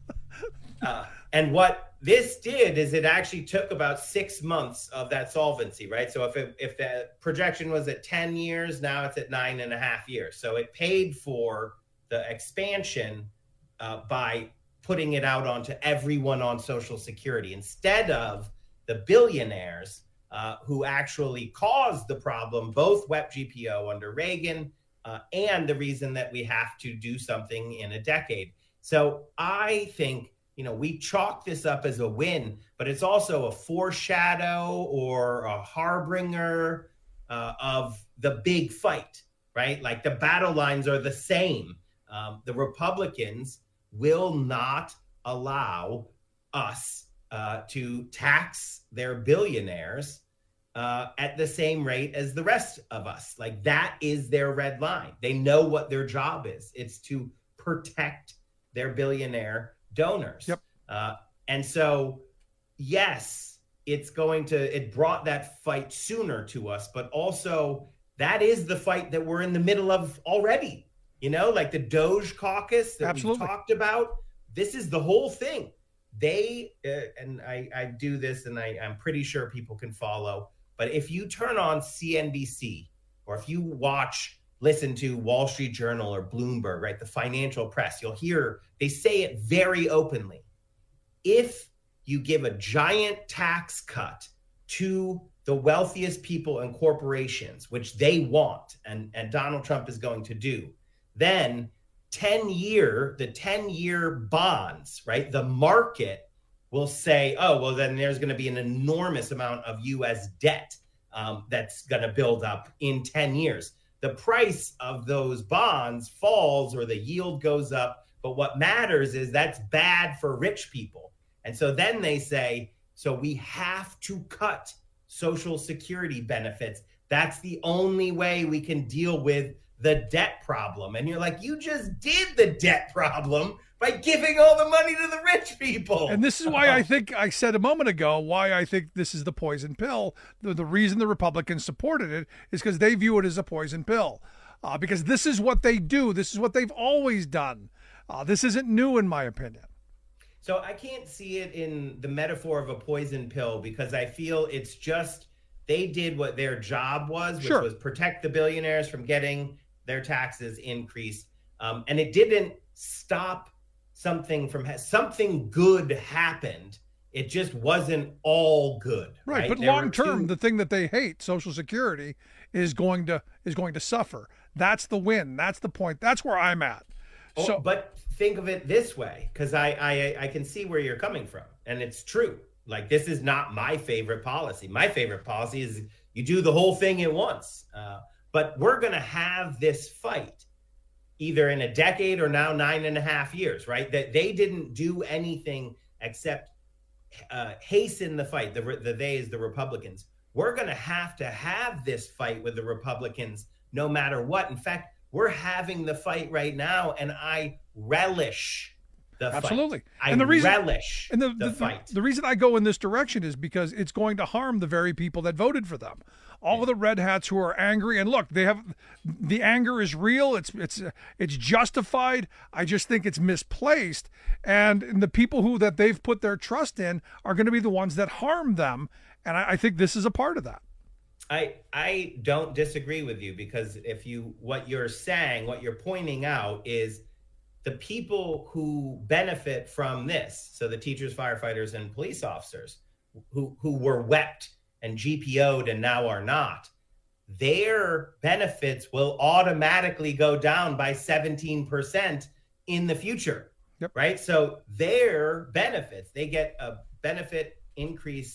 Uh, and what this did is it actually took about six months of that solvency, right? So if it, if the projection was at ten years, now it's at nine and a half years. So it paid for the expansion uh, by putting it out onto everyone on Social Security instead of the billionaires uh, who actually caused the problem, both W E P G P O under Reagan uh, and the reason that we have to do something in a decade. So I think, you know, we chalk this up as a win, but it's also a foreshadow or a harbinger uh, of the big fight, right? Like the battle lines are the same. Um, the Republicans will not allow us uh, to tax their billionaires uh, at the same rate as the rest of us. Like that is their red line. They know what their job is. It's to protect their billionaire donors. Yep. Uh, and so, yes, it's going to, it brought that fight sooner to us, but also that is the fight that we're in the middle of already. You know, like the Doge caucus that Absolutely. we talked about. This is the whole thing. They, uh, and I, I do this and I, I'm pretty sure people can follow, but if you turn on C N B C or if you watch listen to Wall Street Journal or Bloomberg, right, the financial press, you'll hear they say it very openly. If you give a giant tax cut to the wealthiest people and corporations, which they want, and, and Donald Trump is going to do, then ten year, the ten year bonds, right, the market will say, oh, well, then there's going to be an enormous amount of U S debt um, that's going to build up in ten years. The price of those bonds falls or the yield goes up. But what matters is that's bad for rich people. And so then they say, so we have to cut Social Security benefits. That's the only way we can deal with the debt problem. And you're like, you just did the debt problem by giving all the money to the rich people. And this is why I think I said a moment ago why I think this is the poison pill. The, the reason the Republicans supported it is because they view it as a poison pill. Uh, because this is what they do. This is what they've always done. Uh, this isn't new, in my opinion. So I can't see it in the metaphor of a poison pill because I feel it's just they did what their job was, which Sure. was protect the billionaires from getting their taxes increased. Um, and it didn't stop something from something good happened. It just wasn't all good. Right, Right. but There were long term, two- the thing that they hate, Social Security, is going to is going to suffer. That's the win. That's the point. That's where I'm at. Oh, So, but think of it this way, because I, I I can see where you're coming from, and it's true. Like this is not my favorite policy. My favorite policy is you do the whole thing at once. Uh, but we're going to have this fight either in a decade or now nine and a half years, right? That they didn't do anything except uh, hasten the fight. The, the they is the Republicans. We're going to have to have this fight with the Republicans no matter what. In fact, we're having the fight right now, and I relish the absolutely. fight. I and the reason, relish and the, the, the, fight. The reason I go in this direction is because it's going to harm the very people that voted for them. All of the red hats who are angry, and look, they have the anger is real. It's it's it's justified. I just think it's misplaced, and, and the people who that they've put their trust in are going to be the ones that harm them. And I, I think this is a part of that. I I don't disagree with you because if you what you're saying, what you're pointing out is the people who benefit from this. So the teachers, firefighters, and police officers who who were wept and G P O'd and now are not, their benefits will automatically go down by seventeen percent in the future. Yep. Right. So their benefits, they get a benefit increase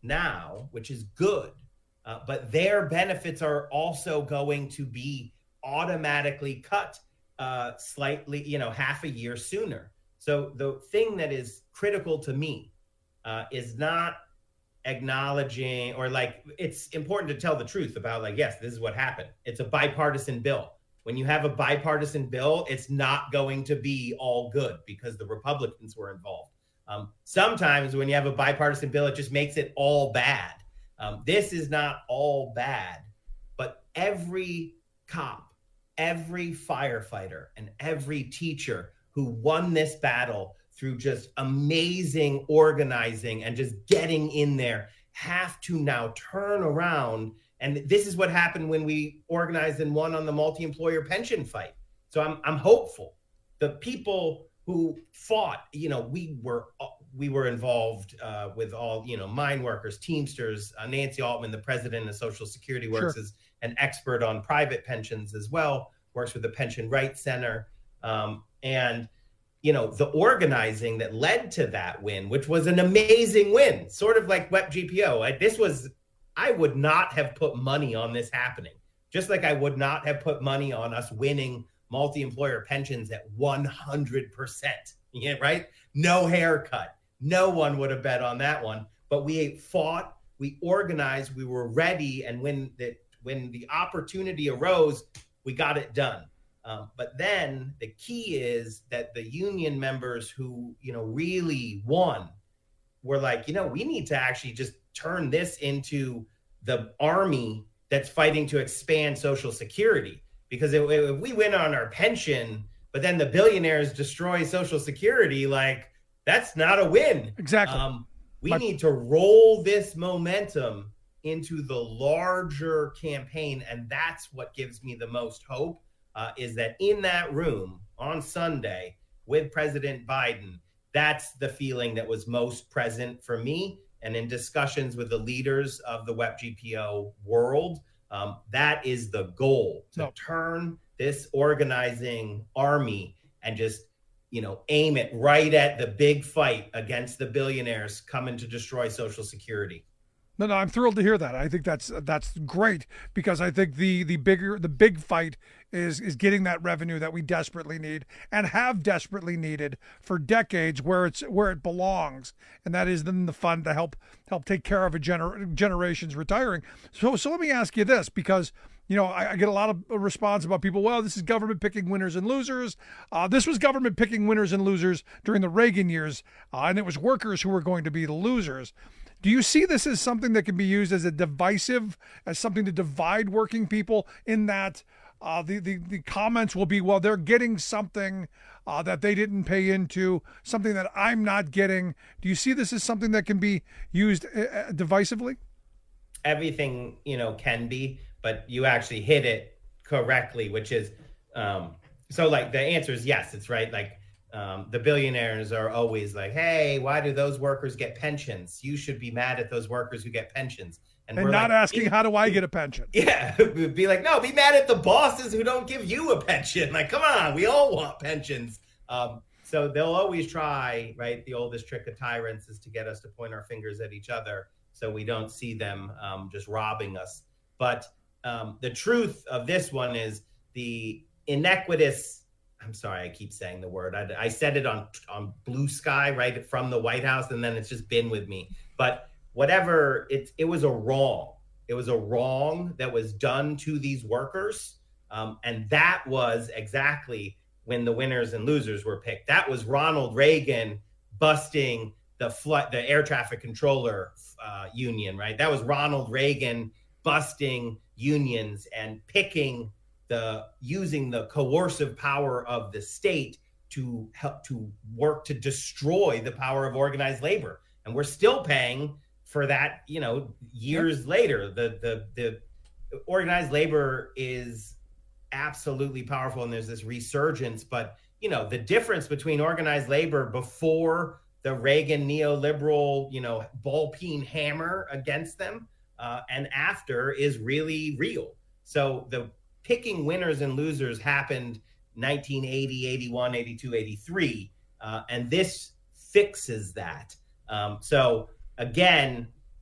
now, which is good, uh, but their benefits are also going to be automatically cut uh, slightly, you know, half a year sooner. So the thing that is critical to me uh, is not acknowledging, or like, it's important to tell the truth about, like, yes, this is what happened. It's a bipartisan bill. When you have a bipartisan bill, it's not going to be all good because the Republicans were involved. Um, sometimes when you have a bipartisan bill, it just makes it all bad. Um, this is not all bad, but every cop, every firefighter, and every teacher who won this battle through just amazing organizing and just getting in there have to now turn around. And this is what happened when we organized and won on the multi-employer pension fight. So I'm I'm hopeful. The people who fought, you know, we were we were involved uh, with all, you know, mine workers, Teamsters, uh, Nancy Altman, the president of Social Security, works sure. as an expert on private pensions as well, works with the Pension Rights Center. Um, and, you know, the organizing that led to that win, which was an amazing win, sort of like W E P G P O. I, this was, I would not have put money on this happening, just like I would not have put money on us winning multi-employer pensions at one hundred percent, yeah, right? No haircut. No one would have bet on that one, but we fought, we organized, we were ready. And when the, when the opportunity arose, we got it done. Um, but then the key is that the union members who, you know, really won were like, you know, we need to actually just turn this into the army that's fighting to expand Social Security. Because if, if we win on our pension, but then the billionaires destroy Social Security, like, that's not a win. Exactly. Um, we My- need to roll this momentum into the larger campaign. And that's what gives me the most hope. Uh, is that in that room on Sunday with President Biden, that's the feeling that was most present for me. And in discussions with the leaders of the W E P G P O world, um, that is the goal, to no. turn this organizing army and just, you know, aim it right at the big fight against the billionaires coming to destroy Social Security. No, no, I'm thrilled to hear that. I think that's that's great, because I think the the bigger the big fight is is getting that revenue that we desperately need and have desperately needed for decades, where it's where it belongs, and that is then the fund to help help take care of a gener- generations retiring. So so let me ask you this, because you know I, I get a lot of response about people. Well, this is government picking winners and losers. Uh, this was government picking winners and losers during the Reagan years, uh, and it was workers who were going to be the losers. Do you see this as something that can be used as a divisive, as something to divide working people, in that uh, the, the, the comments will be, well, they're getting something uh, that they didn't pay into, something that I'm not getting. Do you see this as something that can be used uh, divisively? Everything, you know, can be, but you actually hit it correctly, which is, um, so like the answer is yes, it's right. Like, Um, the billionaires are always like, hey, why do those workers get pensions? You should be mad at those workers who get pensions. And, and we're not like, asking, how do I get a pension? Yeah, be like, no, be mad at the bosses who don't give you a pension. Like, come on, we all want pensions. Um, so they'll always try, right? The oldest trick of tyrants is to get us to point our fingers at each other so we don't see them um, just robbing us. But um, the truth of this one is the inequitous, I'm sorry, I keep saying the word. I, I said it on on Blue Sky, right, from the White House, and then it's just been with me. But whatever, it, it was a wrong. It was a wrong that was done to these workers. Um, and that was exactly when the winners and losers were picked. That was Ronald Reagan busting the flight, the air traffic controller uh, union, right? That was Ronald Reagan busting unions and picking the using the coercive power of the state to help to work to destroy the power of organized labor. And we're still paying for that, you know, years yep. later. The, the, the organized labor is absolutely powerful, and there's this resurgence. But, you know, the difference between organized labor before the Reagan neoliberal, you know, ball peen hammer against them uh, and after is really real. So the picking winners and losers happened nineteen eighty, eighty-one, eighty-two, eighty-three, uh, and this fixes that. Um, so again,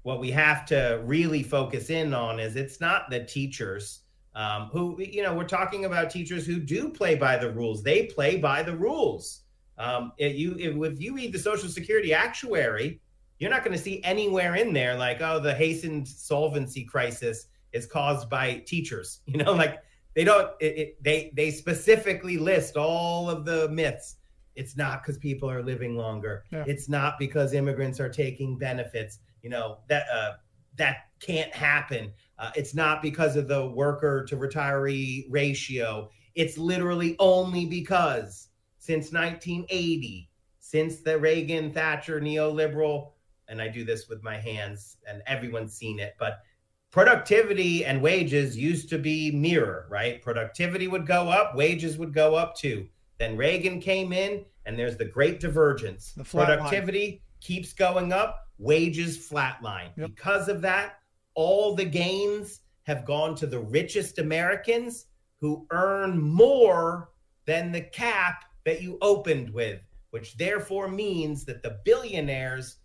what we have to really focus in on is it's not the teachers um, who, you know, we're talking about teachers who do play by the rules. They play by the rules. Um, if you if, if you read the Social Security actuary, you're not going to see anywhere in there like, oh, the hastened solvency crisis is caused by teachers. You know, like they don't, it, it, they they specifically list all of the myths. It's not because people are living longer. Yeah. It's not because immigrants are taking benefits. You know, that uh, that can't happen. Uh, it's not because of the worker to retiree ratio. It's literally only because since nineteen eighty, since the Reagan Thatcher neoliberal, and I do this with my hands and everyone's seen it, but productivity and wages used to be mirror, right? Productivity would go up, wages would go up too. Then Reagan came in and there's the great divergence. The productivity line keeps going up, wages flatline. Yep. Because of that, all the gains have gone to the richest Americans who earn more than the cap that you opened with, which therefore means that the billionaires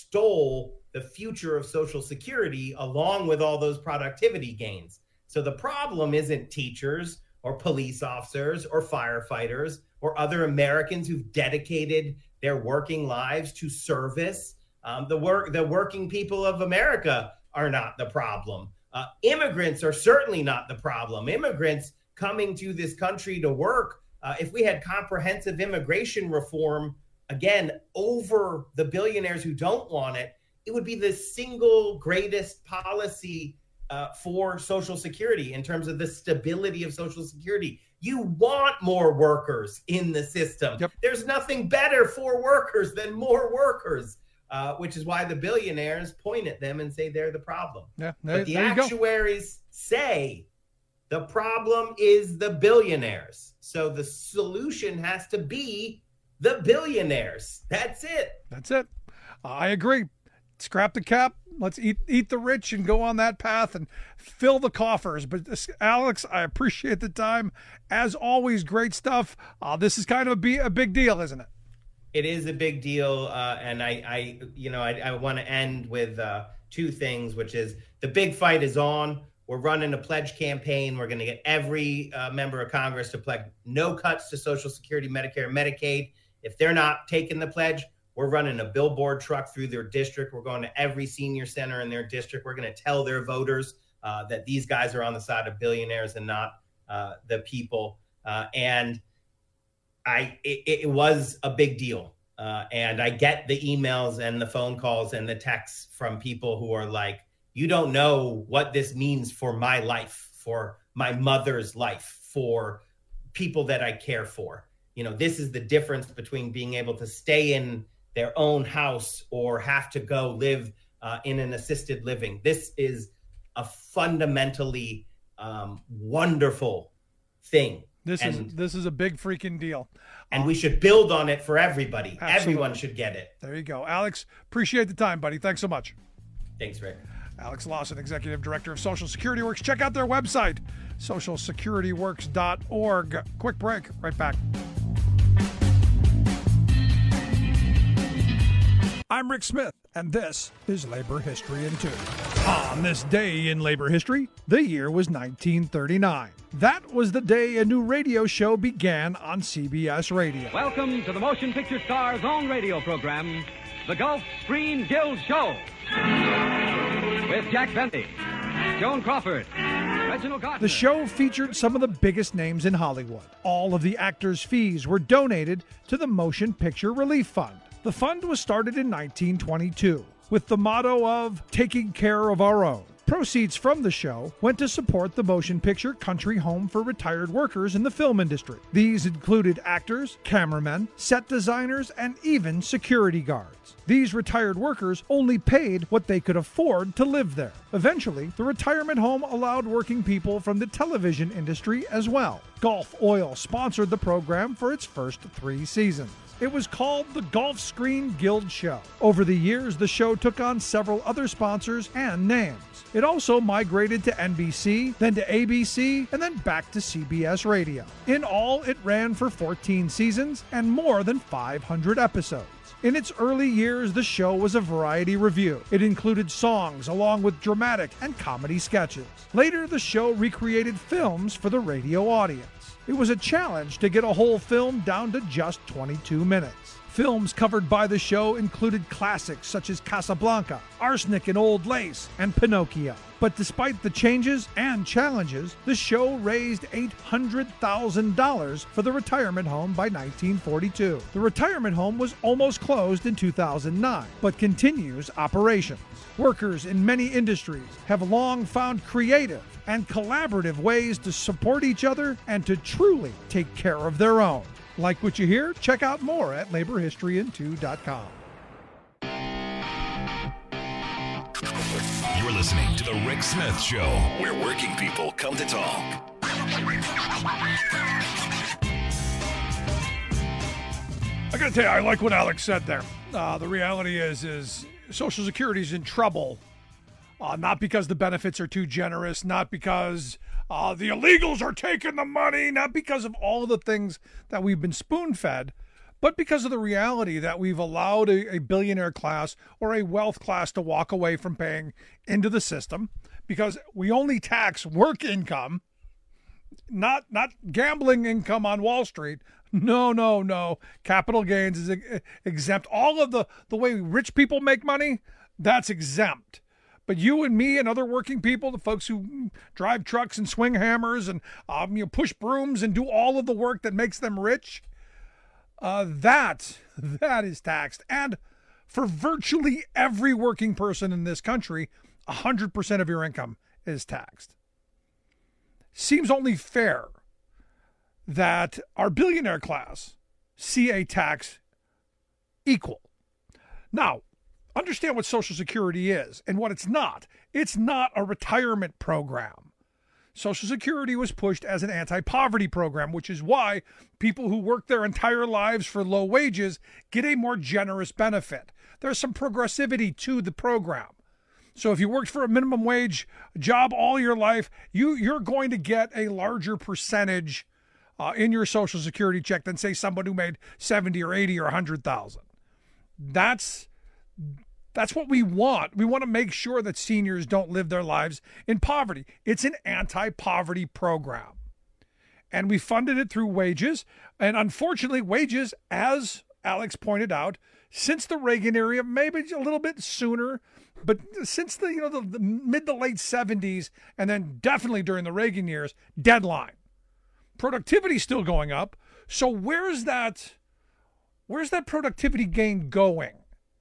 stole the future of Social Security along with all those productivity gains. So the problem isn't teachers or police officers or firefighters or other Americans who've dedicated their working lives to service. Um, the work, the working people of America are not the problem. Uh, immigrants are certainly not the problem. Immigrants coming to this country to work, uh, if we had comprehensive immigration reform, again, over the billionaires who don't want it, it would be the single greatest policy uh, for Social Security in terms of the stability of Social Security. You want more workers in the system. Yep. There's nothing better for workers than more workers, uh, which is why the billionaires point at them and say they're the problem. Yeah, there, but the there actuaries say the problem is the billionaires. So the solution has to be the billionaires. That's it. That's it. I agree. Scrap the cap. Let's eat eat the rich and go on that path and fill the coffers. But this, Alex, I appreciate the time. As always, great stuff. Uh, this is kind of a, be, a big deal, isn't it? It is a big deal. Uh, and I, I, you know, I, I want to end with uh, two things, which is the big fight is on. We're running a pledge campaign. We're going to get every uh, member of Congress to pledge no cuts to Social Security, Medicare, and Medicaid. If they're not taking the pledge, we're running a billboard truck through their district. We're going to every senior center in their district. We're going to tell their voters uh, that these guys are on the side of billionaires and not uh, the people. Uh, and I, it, it was a big deal. Uh, and I get the emails and the phone calls and the texts from people who are like, you don't know what this means for my life, for my mother's life, for people that I care for. You know, this is the difference between being able to stay in their own house or have to go live uh, in an assisted living. This is a fundamentally um, wonderful thing. This and, is this is a big freaking deal. And um, we should build on it for everybody. Absolutely. Everyone should get it. There you go. Alex, appreciate the time, buddy. Thanks so much. Thanks, Rick. Alex Lawson, Executive Director of Social Security Works. Check out their website, social security works dot org. Quick break. Right back. I'm Rick Smith, and this is Labor History in Two. On this day in labor history, the year was nineteen thirty-nine. That was the day a new radio show began on C B S Radio. Welcome to the Motion Picture Star's own radio program, The Gulf Screen Guild Show. With Jack Bentley, Joan Crawford, Reginald Gardner. The show featured some of the biggest names in Hollywood. All of the actors' fees were donated to the Motion Picture Relief Fund. The fund was started in nineteen twenty-two with the motto of taking care of our own. Proceeds from the show went to support the Motion Picture Country Home for retired workers in the film industry. These included actors, cameramen, set designers, and even security guards. These retired workers only paid what they could afford to live there. Eventually, the retirement home allowed working people from the television industry as well. Gulf Oil sponsored the program for its first three seasons. It was called the Gulfstream Guild Show. Over the years, the show took on several other sponsors and names. It also migrated to N B C, then to A B C, and then back to C B S Radio. In all, it ran for fourteen seasons and more than five hundred episodes. In its early years, the show was a variety review. It included songs along with dramatic and comedy sketches. Later, the show recreated films for the radio audience. It was a challenge to get a whole film down to just twenty-two minutes. Films covered by the show included classics such as Casablanca, Arsenic and Old Lace, and Pinocchio. But despite the changes and challenges, the show raised eight hundred thousand dollars for the retirement home by nineteen forty-two. The retirement home was almost closed in two thousand nine, but continues operations. Workers in many industries have long found creative and collaborative ways to support each other and to truly take care of their own. Like what you hear? Check out more at labor history in two dot com. You're listening to The Rick Smith Show, where working people come to talk. I gotta tell you, I like what Alex said there. Uh, the reality is, is Social Security's in trouble. Uh, not because the benefits are too generous, not because uh, the illegals are taking the money, not because of all of the things that we've been spoon-fed, but because of the reality that we've allowed a, a billionaire class or a wealth class to walk away from paying into the system because we only tax work income, not not gambling income on Wall Street. No, no, no. Capital gains is ex- exempt. All of the, the way rich people make money, that's exempt. But you and me and other working people, the folks who drive trucks and swing hammers and um, you know, push brooms and do all of the work that makes them rich, uh, that, that is taxed. And for virtually every working person in this country, one hundred percent of your income is taxed. Seems only fair that our billionaire class see a tax equal. Now, understand what Social Security is and what it's not. It's not a retirement program. Social Security was pushed as an anti-poverty program, which is why people who work their entire lives for low wages get a more generous benefit. There's some progressivity to the program. So if you worked for a minimum wage job all your life, you, you're going to get a larger percentage uh, in your Social Security check than, say, someone who made seventy or eighty or one hundred thousand. That's That's what we want. We want to make sure that seniors don't live their lives in poverty. It's an anti-poverty program. And we funded it through wages. And unfortunately, wages, as Alex pointed out, since the Reagan era, maybe a little bit sooner, but since the, you know, the, the mid to late seventies, and then definitely during the Reagan years, deadline. Productivity still going up. So where's that, where's that productivity gain going?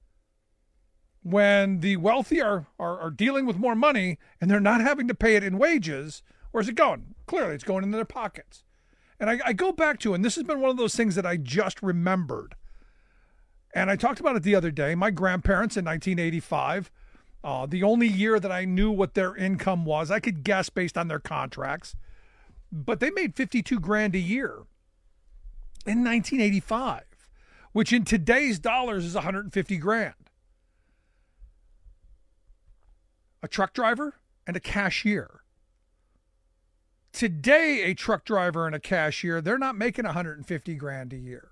When the wealthy are, are, are dealing with more money and they're not having to pay it in wages, where's it going? Clearly, it's going into their pockets. And I, I go back to, and this has been one of those things that I just remembered. And I talked about it the other day. My grandparents in nineteen eighty-five, uh, the only year that I knew what their income was, I could guess based on their contracts, but they made fifty-two grand a year in nineteen eighty-five, which in today's dollars is one hundred fifty grand. A truck driver and a cashier. Today, a truck driver and a cashier, they're not making one hundred fifty grand a year.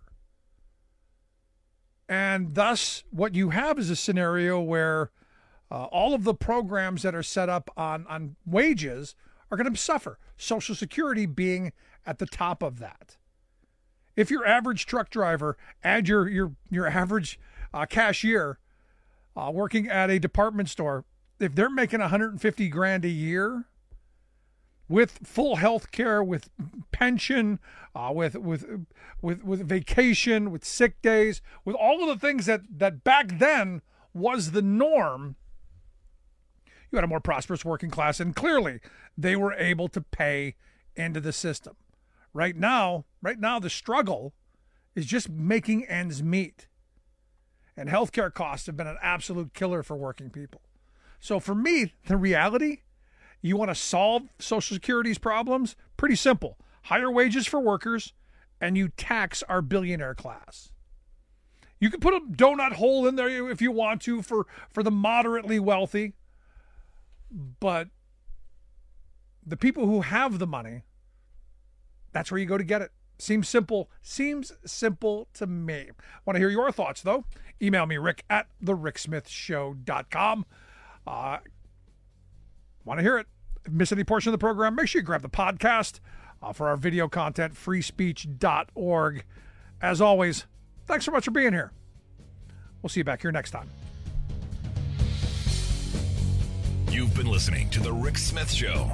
And thus, what you have is a scenario where uh, all of the programs that are set up on, on wages are going to suffer. Social Security being at the top of that. If your average truck driver and your your your average uh, cashier uh, working at a department store, if they're making one hundred fifty grand a year with full health care, with pension, uh, with, with, with, with vacation, with sick days, with all of the things that, that back then was the norm, you had a more prosperous working class, and clearly they were able to pay into the system. Right now, right now, the struggle is just making ends meet. And healthcare costs have been an absolute killer for working people. So for me, the reality, you want to solve Social Security's problems? Pretty simple. Higher wages for workers, and you tax our billionaire class. You can put a donut hole in there if you want to for, for the moderately wealthy. But the people who have the money, that's where you go to get it. Seems simple. Seems simple to me. Want to hear your thoughts, though? Email me, rick at the rick smith show dot com. Uh, want to hear it? If you miss any portion of the program, make sure you grab the podcast uh, for our video content, free speech dot org. As always, thanks so much for being here. We'll see you back here next time. You've been listening to The Rick Smith Show.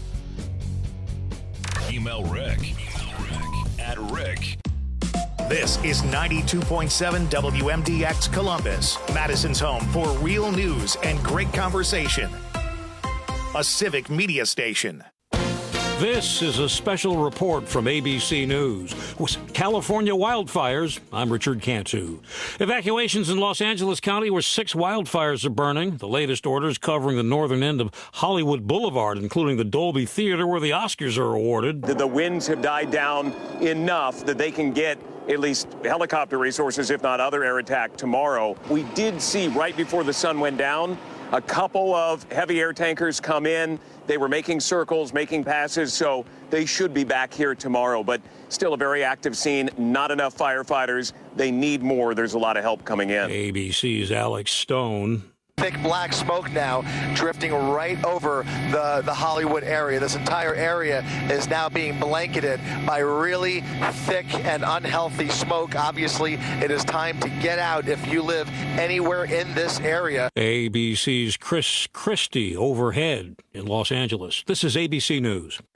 Email Rick, Rick at Rick. This is ninety-two point seven W M D X Columbus, Madison's home for real news and great conversation. A civic media station. This is a special report from A B C News. With California wildfires, I'm Richard Cantu. Evacuations in Los Angeles County where six wildfires are burning. The latest orders covering the northern end of Hollywood Boulevard, including the Dolby Theater where the Oscars are awarded. The winds have died down enough that they can get at least helicopter resources, if not other air attack tomorrow. We did see right before the sun went down a couple of heavy air tankers come in. They were making circles, making passes, so they should be back here tomorrow. But still a very active scene, not enough firefighters. They need more. There's a lot of help coming in. A B C's Alex Stone. Thick black smoke now drifting right over the, the Hollywood area. This entire area is now being blanketed by really thick and unhealthy smoke. Obviously, it is time to get out if you live anywhere in this area. A B C's Chris Christie overhead in Los Angeles. This is A B C News.